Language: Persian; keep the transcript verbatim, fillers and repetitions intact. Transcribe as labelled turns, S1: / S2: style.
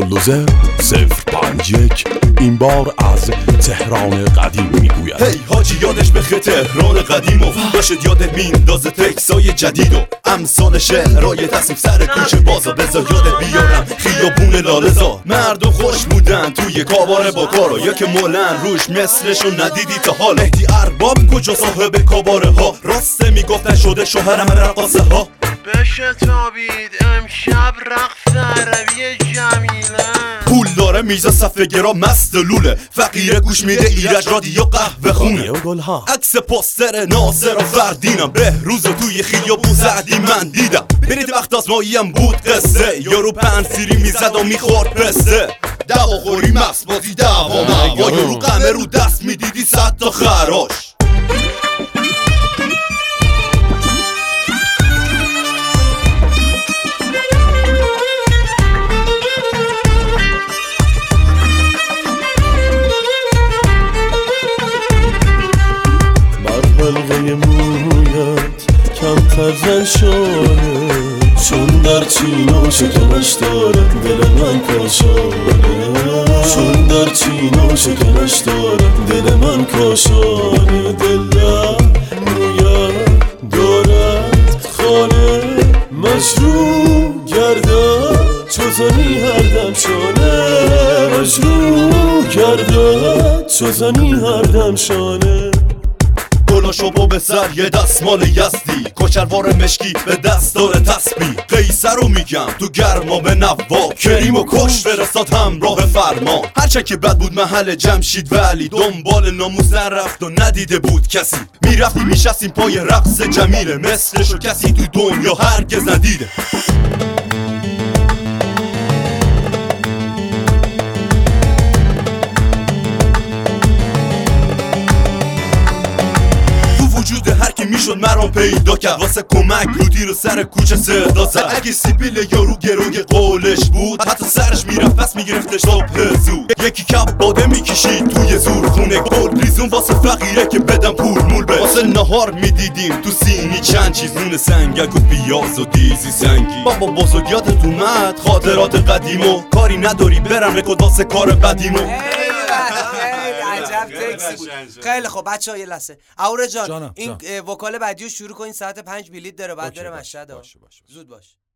S1: لوزر صفر پنج یک این بار از تهران قدیم میگوید.
S2: هی حاجی یادش بخیر تهران قدیم و باشد یادت میندازه تکسای جدید و امثال شهرهای تصنیف سر کوچه بازا. بذار یادت بیارم خیابون لالزار مردم خوش بودن توی کاباره با کارا، یا که مولن روش مثلشو ندیدی تا حال. مهدی ارباب کجا صاحب کاباره ها، راسته میگفتن شده شوهرم رقاصه ها.
S3: بشه تابید امشب رقص عربی جمیله.
S2: پول داره میزا صفحه گرا مست لوله، فقیره گوش میده ایرج رادیو قهوه خونه. عکس پاستر ناصر و فردینم به روز توی خیابون زعدی من دیدم. برید وقت آزماییم بود قصه، یارو پنسیری میزد و میخورد پسته. دوا خوری مست بازی دوا موا، یارو قمه رو دست میدیدی صد تا خراش.
S4: حلقه مویت کمتر زن شانه، چون در چین و شکنش داره دل من کاشانه. چون در چین و شکنش داره دل من کاشانه. دل در مویت دارد خانه، مشروع گردد چوزنی هر دم شانه. مشروع گردد چوزنی هر دم شانه.
S2: گلاشو با به سر یه دستمال یزدی، کچلوار مشکی به دست داره تسبیح. قیصر رو میگم تو گرما به نوا، کریم و کش فرستاد همراه فرما. هرچه که بد بود محل جمشید ولی دنبال ناموس نرفت و ندیده بود کسی. میرفتی میشستیم پای رقص جمیله، مثلشو کسی تو دنیا هرگز ندیده. هر کی میشد مرام پیدا کرد، واسه کمک لوتی رو سر کوچه صدا زد. اگه سیبیل یارو گروی قولش بود حتی سرش میرفت پس میگرفتش صبح زود. یکی کپ باده میکشید توی زور خونه، گل ریزون واسه فقیره که بدم پول مول به. واسه نهار میدیدیم تو سینی چند چیز، نون سنگک و پیاز و دیزی سنگی. بابا بزرگ یادت اومد خاطرات قدیمو، کاری نداری برم رکورد واسه کار بدیمو.
S5: خیلی خب بچه‌ها یه لحظه. اهورا جان این وکال بعدیو شروع کنین، ساعت پنج بلیت داره بعد بره مشهد. زود باش.